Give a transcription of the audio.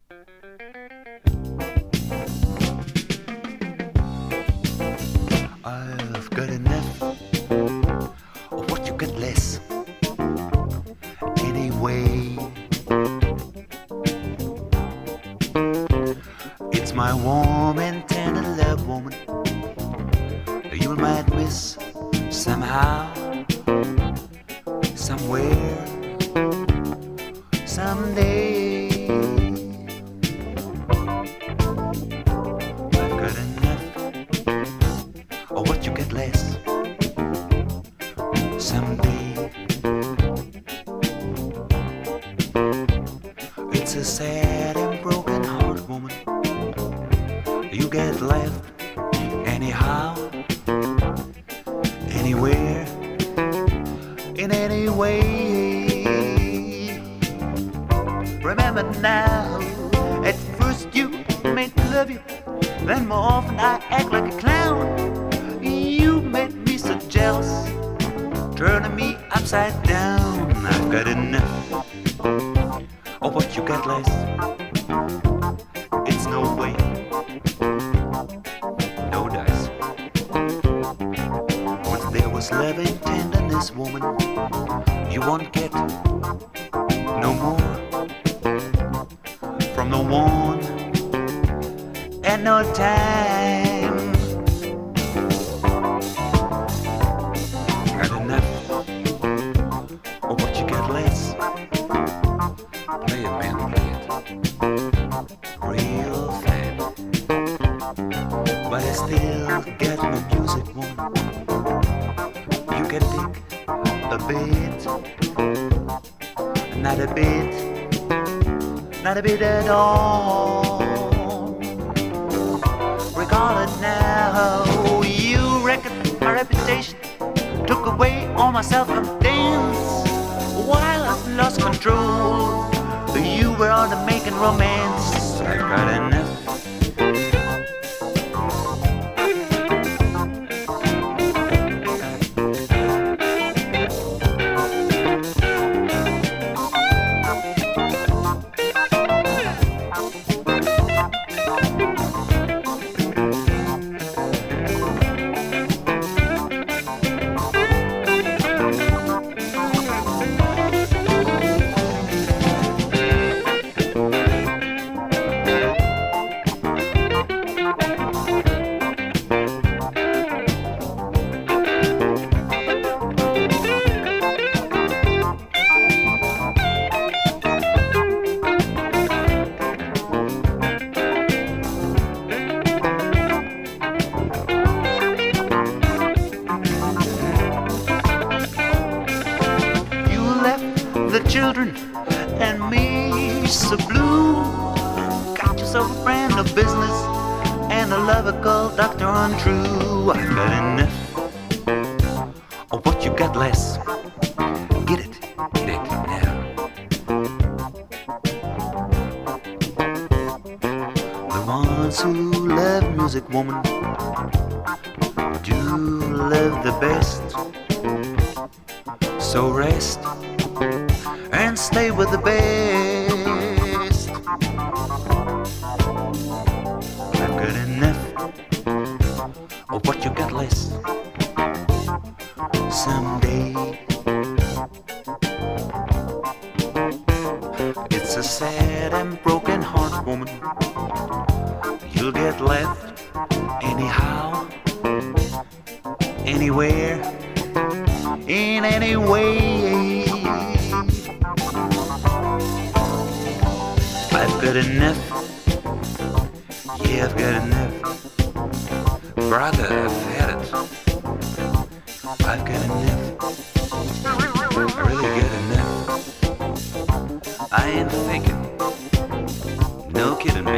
I've got enough of what you get less anyway. It's my warm and tender love, woman, you might miss somehow, somewhere, someday. I've got enough of what you get less someday. It's a sad and broken heart, woman, you get left anyhow, anywhere, in any way. Remember now, at first you made me love you, then more often I act like a clown. You made me so jealous, turning me upside down. I've got enough of what you got less. It's no way, no dice. Once there was love and tenderness, woman, you won't get no more from no one and no time. Had enough of what you get less. Play it, man, play it real fat. But I still get my music, woman. You can dig a bit, not a bit, not a bit at all. Recall it now, you wrecked my reputation, took away all my self-confidence. While I lost control, you were on the making romance. I've got enough. The children and me so blue. Got yourself a brand of business and a lover called Dr. Untrue. I've got enough of what you got less. Get it now. The ones who love music, woman, do love the best. So rest and stay with the best. I've got enough of what you got less. Someday it's a sad and broken heart, woman, you'll get left anyhow, anywhere, in any way. I've got enough. Yeah, I've got enough. Brother, I've had it. I've got enough. I really got enough. I ain't thinking. No kidding, man.